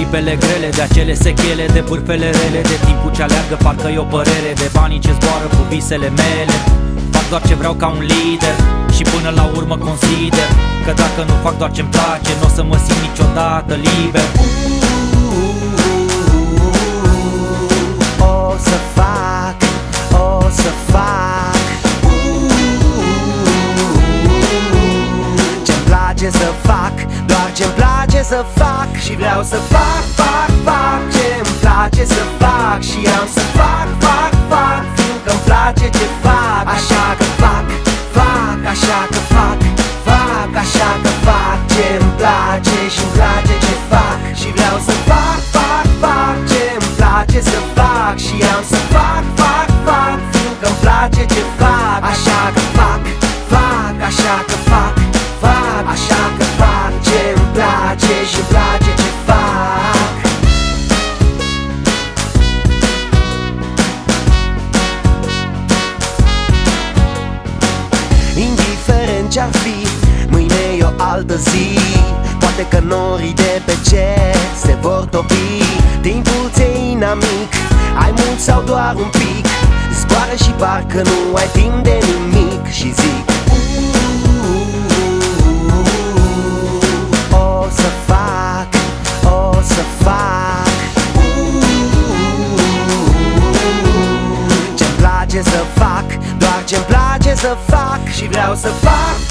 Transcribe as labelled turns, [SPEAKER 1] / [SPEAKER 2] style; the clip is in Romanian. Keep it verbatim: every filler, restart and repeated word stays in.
[SPEAKER 1] clipele grele, de acele sechele, de bârfele rele, de timpul ce aleargă, parcă-i o părere, de banii ce zboară cu visele mele. Fac doar ce vreau ca un lider și până la urmă consider că dacă nu fac doar ce-mi place, n-o să mă simt niciodată liber.
[SPEAKER 2] O să fac, o să fac ce-mi place să fac, doar ce-mi place să fac. Și vreau să fac, fac, fac ce-mi place să fac. Și am să fac, fac, fac, fiindcă-mi place ce fac. Așa că fac, fac, așa că fac, fac, așa că fac ce-mi place și-mi place ce fac. Și vreau să fac, fac, fac ce-mi place să fac. Și am să fac, fac, fac, fiindcă-mi place ce fac. Așa că fac, fac, așa că fac, fac, așa că fac ce-mi place și-mi place ce fac. Indiferent ce-ar fi, mâine e o altă zi. Poate că norii de pe cer se vor topi. Timpul ți-e inamic, ai mult sau doar un pic. Zboară și parcă nu ai timp de nimic. Și zic o să fac, o să fac ce-mi place să fac, doar ce-mi place să fac. Și vreau să fac,